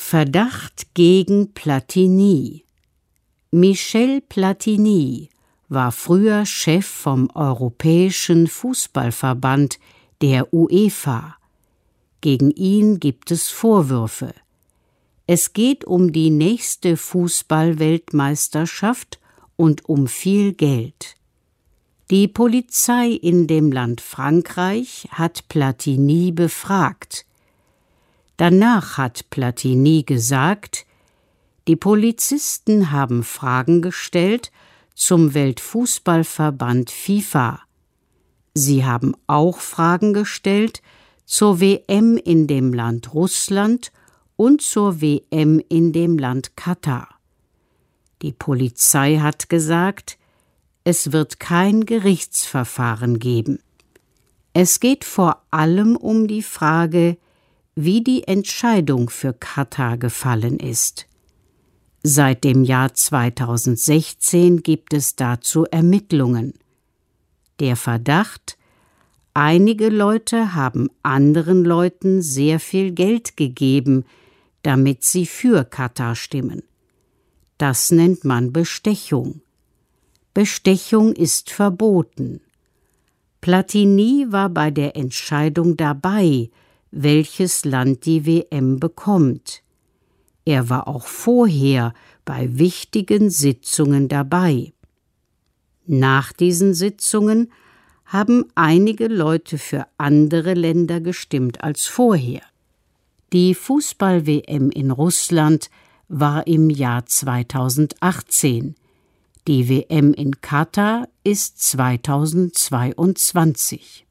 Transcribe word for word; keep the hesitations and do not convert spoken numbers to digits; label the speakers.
Speaker 1: Verdacht gegen Platini. Michel Platini war früher Chef vom Europäischen Fußballverband, der UEFA. Gegen ihn gibt es Vorwürfe. Es geht um die nächste Fußball-Weltmeisterschaft und um viel Geld. Die Polizei in dem Land Frankreich hat Platini befragt. Danach hat Platini gesagt, die Polizisten haben Fragen gestellt zum Weltfußballverband FIFA. Sie haben auch Fragen gestellt zur W M in dem Land Russland und zur W M in dem Land Katar. Die Polizei hat gesagt, es wird kein Gerichtsverfahren geben. Es geht vor allem um die Frage, wie die Entscheidung für Katar gefallen ist. Seit dem Jahr zweitausendsechzehn gibt es dazu Ermittlungen. Der Verdacht: einige Leute haben anderen Leuten sehr viel Geld gegeben, damit sie für Katar stimmen. Das nennt man Bestechung. Bestechung ist verboten. Platini war bei der Entscheidung dabei, welches Land die W M bekommt. Er war auch vorher bei wichtigen Sitzungen dabei. Nach diesen Sitzungen haben einige Leute für andere Länder gestimmt als vorher. Die Fußball-W M in Russland war im Jahr zweitausendachtzehn. Die W M in Katar ist zweitausendzweiundzwanzig.